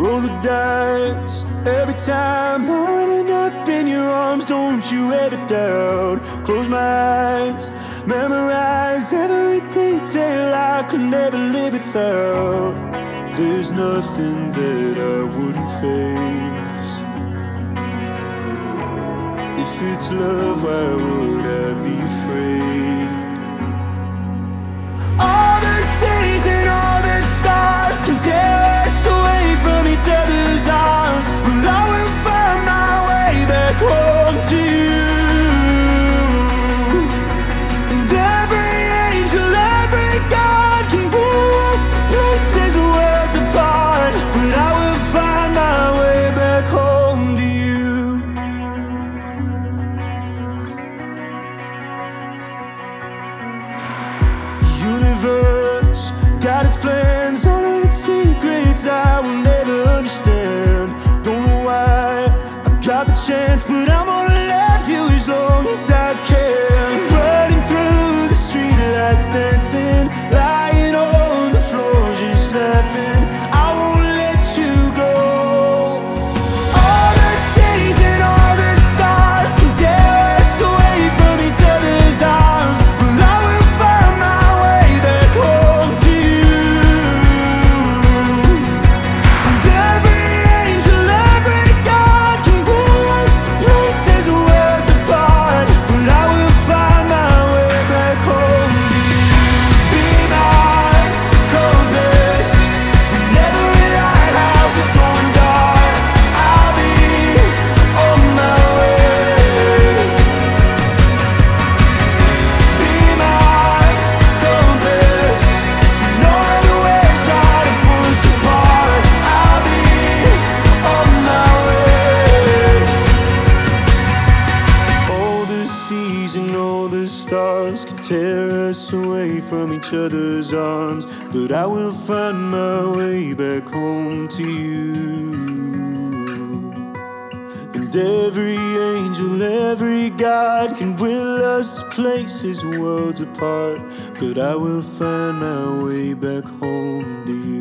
Roll the dice every time. I would end up in your arms, don't you ever doubt. Close my eyes, memorize every detail I could never live without. There's nothing that I wouldn't face. If it's love, why would I be afraid? All the seas and all the stars can tear us away from each other's arms, but I will find my way back home to you. And every angel, every god can bring us to places worlds apart, but I will find my way back home to you. The universe got its plans, all of its secrets I will never understand. Don't know why I got the chance, but I'm gonna love you as long as I can. Running through the streetlights, dancing, lying on the floor, just laughing. I won't let you go. All the seas and all the stars can tear us away from each other's arms, but I will find my way back home to you. And every angel, every god can bring us to places worlds apart, but I will find my way back home to you. Be my compass whenever a lighthouse is gone dark. I'll be on my way. Be my compass when all the waves try to pull us apart. I'll be on my way. All the seas and all the stars can tear us away from each other's arms, but I will find my way back home to you. And every angel, every god can will us to places worlds apart, but I will find my way back home to you.